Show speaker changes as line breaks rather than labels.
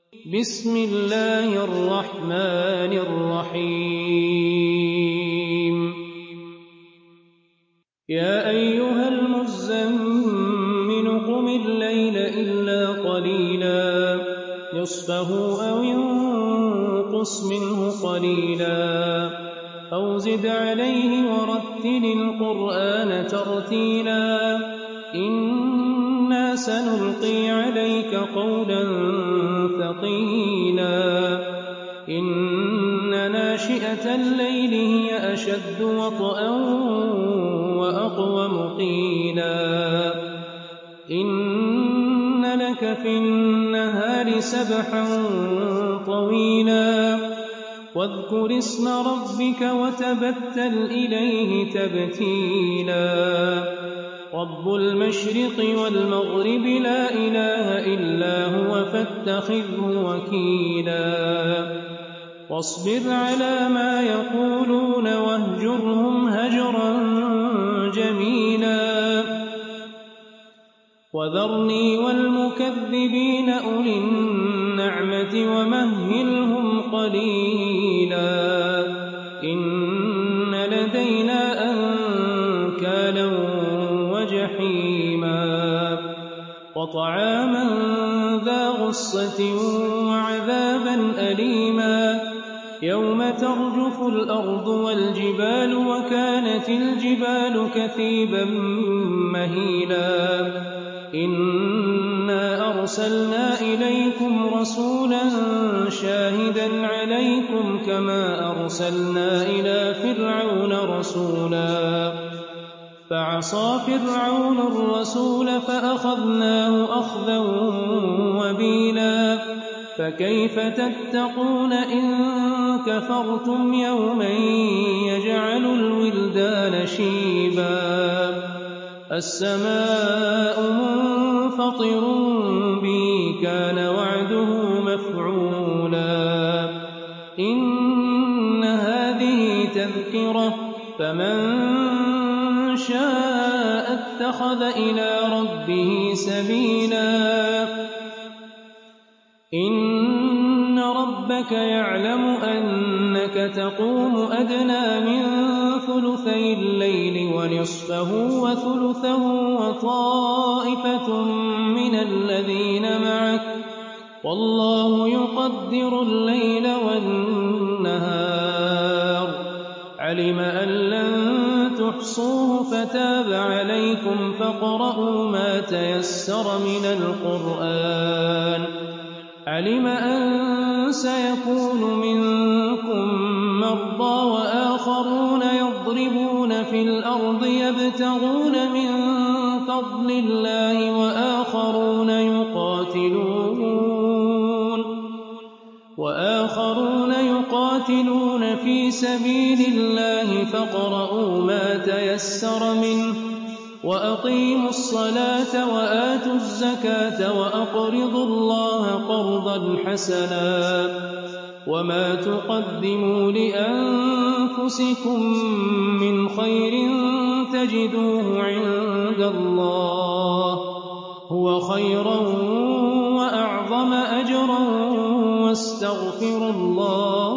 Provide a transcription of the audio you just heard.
بسم الله الرحمن الرحيم يا أيها المزمل قم الليل إلا قليلا نصفه أو ينقص منه قليلا أو زد عليه ورتل القرآن ترتيلا إنا سنلقي عليك قولا ثقيلا إن ناشئة الليل هي أشد وطئا وأقوم قيلا إن لك في النهار سبحا طويلا واذكر اسم ربك وتبتل إليه تبتيلا رب المشرق والمغرب لا إله إلا هو فاتخذه وكيلا واصبر على ما يقولون واهجرهم هجرا جميلا وذرني والمكذبين أولي النعمة ومهلهم قليلا إن لدينا أنكالا وجحيما وطعاما ذا غصة وعذابا أليما يوم ترجف الأرض والجبال وكانت الجبال كثيبا مهيلا إنا أرسلنا إليكم رسولا شاهدا عليكم كما أرسلنا إلى فرعون رسولا فعصى فرعون الرسول فأخذناه أخذا وبيلا فكيف تتقون إن كفرتم يوما يجعل الولدان شيبا السماء منفطر به كان وعده مفعولا إن هذه تذكرة فمن شاء اتخذ إلى ربه سبيلا إن ربك يعلم أنك تقوم أدنى من ثلثي الليل ونصفه وثلثه وطائفة من الذين معك والله يقدر الليل والنهار علم أن لن تحصوه فتاب عليكم فاقرؤوا ما تيسر من القرآن علم أن سيكون منكم مرضى وآخرون يضربون في الأرض يبتغون من فضل الله وآخرون يقاتلون في سبيل الله فاقرؤوا ما تيسر منه وأقيموا الصلاة وآتوا الزكاة وأقرضوا الله قرضا حسنا وما تقدموا لأنفسكم من خير تجدوه عند الله هو خيرا وأعظم أجرا واستغفروا الله